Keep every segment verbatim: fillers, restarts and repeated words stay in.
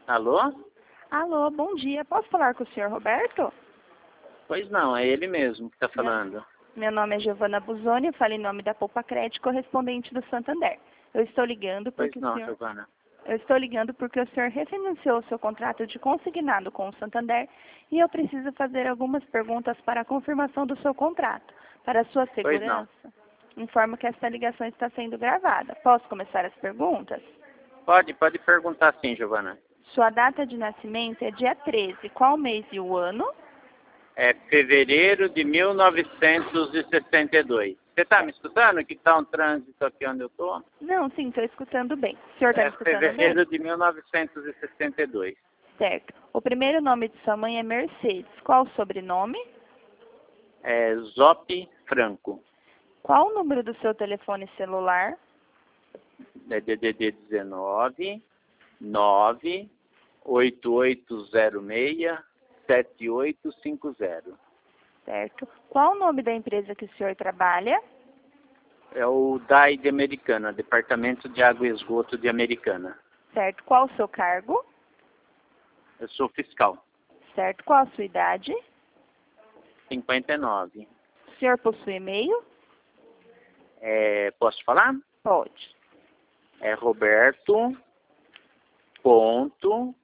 Alô? Alô, bom dia. Posso falar com o senhor Roberto? Pois não, é ele mesmo que está falando. Meu nome é Giovana Buzoni, eu falo em nome da Poupa Crédito, correspondente do Santander. Eu estou ligando Pois porque o não, senhor... Giovana. Eu estou ligando porque o senhor refinanciou o seu contrato de consignado com o Santander e eu preciso fazer algumas perguntas para a confirmação do seu contrato. Para a sua Pois não. segurança, informo que esta ligação está sendo gravada. Posso começar as perguntas? Pode, pode perguntar sim, Giovana. Sua data de nascimento é dia treze. Qual mês e o ano? É fevereiro de mil novecentos e sessenta e dois. Você está me escutando? Que está um trânsito aqui onde eu estou? Não, sim, estou escutando bem. O senhor está me É escutando bem? fevereiro de mil novecentos e sessenta e dois. Certo. O primeiro nome de sua mãe é Mercedes. Qual o sobrenome? É Zop Franco. Qual o número do seu telefone celular? É D D D dezenove, nove, oito oito zero seis, sete oito cinco zero. Certo. Qual o nome da empresa que o senhor trabalha? É o D A I de Americana, Departamento de Água e Esgoto de Americana. Certo. Qual o seu cargo? Eu sou fiscal. Certo. Qual a sua idade? cinquenta e nove. O senhor possui e-mail? É, posso falar? Pode. É Roberto ponto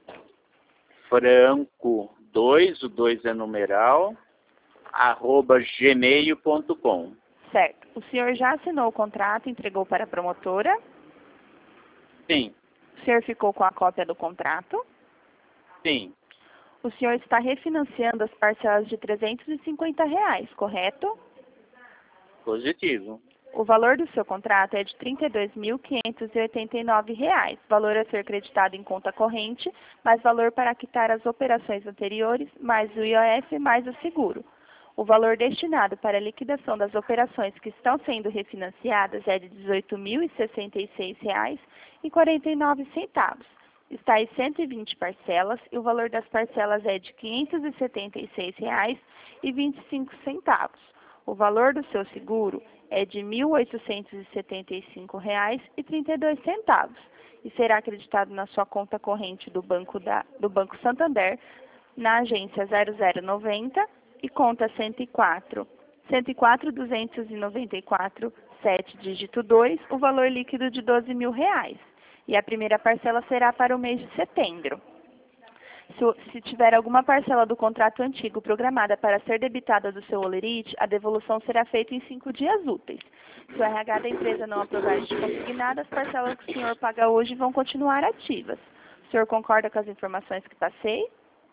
Franco dois, o dois é numeral, arroba gmail ponto com. Certo. O senhor já assinou o contrato e entregou para a promotora? Sim, O senhor ficou com a cópia do contrato? sim, O senhor está refinanciando as parcelas de trezentos e cinquenta reais, correto? positivo. O valor do seu contrato é de trinta e dois mil quinhentos e oitenta e nove reais, valor a ser creditado em conta corrente, mais valor para quitar as operações anteriores, mais o I O F, mais o seguro. O valor destinado para a liquidação das operações que estão sendo refinanciadas é de dezoito mil e sessenta e seis reais e quarenta e nove centavos. Está em cento e vinte parcelas e o valor das parcelas é de quinhentos e setenta e seis reais e vinte e cinco centavos. O valor do seu seguro é de mil oitocentos e setenta e cinco reais e trinta e dois centavos e será acreditado na sua conta corrente do Banco, da, do Banco Santander, na agência zero zero noventa e conta cento e quatro, cento e quatro, duzentos e noventa e quatro, sete, dígito dois, o valor líquido de doze mil reais. E a primeira parcela será para o mês de setembro. Se, se tiver alguma parcela do contrato antigo programada para ser debitada do seu holerite, a devolução será feita em cinco dias úteis. Se o R H da empresa não aprovar de consignado, as parcelas que o senhor paga hoje vão continuar ativas. O senhor concorda com as informações que passei?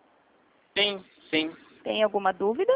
Sim, sim. Tem alguma dúvida?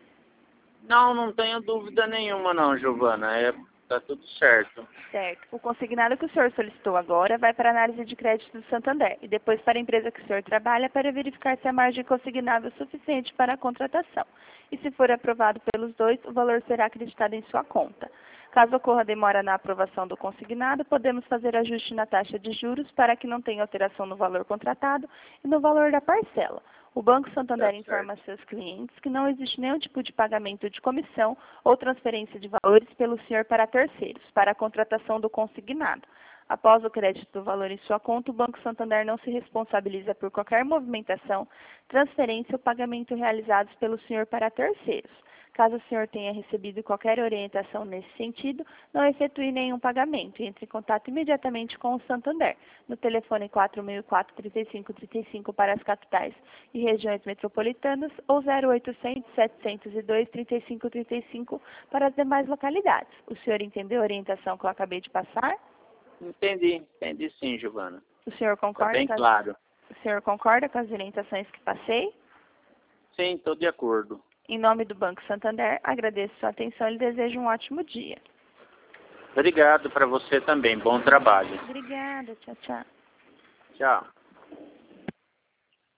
Não, não tenho dúvida nenhuma não, Giovana. É, tá tudo certo. Certo. O consignado que o senhor solicitou agora vai para a análise de crédito do Santander e depois para a empresa que o senhor trabalha para verificar se a margem consignável é suficiente para a contratação. E se for aprovado pelos dois, o valor será acreditado em sua conta. Caso ocorra demora na aprovação do consignado, podemos fazer ajuste na taxa de juros para que não tenha alteração no valor contratado e no valor da parcela. O Banco Santander Tá informa certo. seus clientes que não existe nenhum tipo de pagamento de comissão ou transferência de valores pelo senhor para terceiros, para a contratação do consignado. Após o crédito do valor em sua conta, o Banco Santander não se responsabiliza por qualquer movimentação, transferência ou pagamento realizados pelo senhor para terceiros. Caso o senhor tenha recebido qualquer orientação nesse sentido, não efetue nenhum pagamento e entre em contato imediatamente com o Santander, no telefone quatro mil e quatro, trinta e cinco trinta e cinco para as capitais e regiões metropolitanas ou zero oitocentos, setecentos e dois, trinta e cinco trinta e cinco para as demais localidades. O senhor entendeu a orientação que eu acabei de passar? Entendi, entendi sim, Giovana. O senhor Tá concorda bem com as, claro. o senhor concorda com as orientações que passei? Sim, estou de acordo. Em nome do Banco Santander, agradeço sua atenção e lhe desejo um ótimo dia. Obrigado para você também. Bom trabalho. Obrigada, tchau, tchau. Tchau.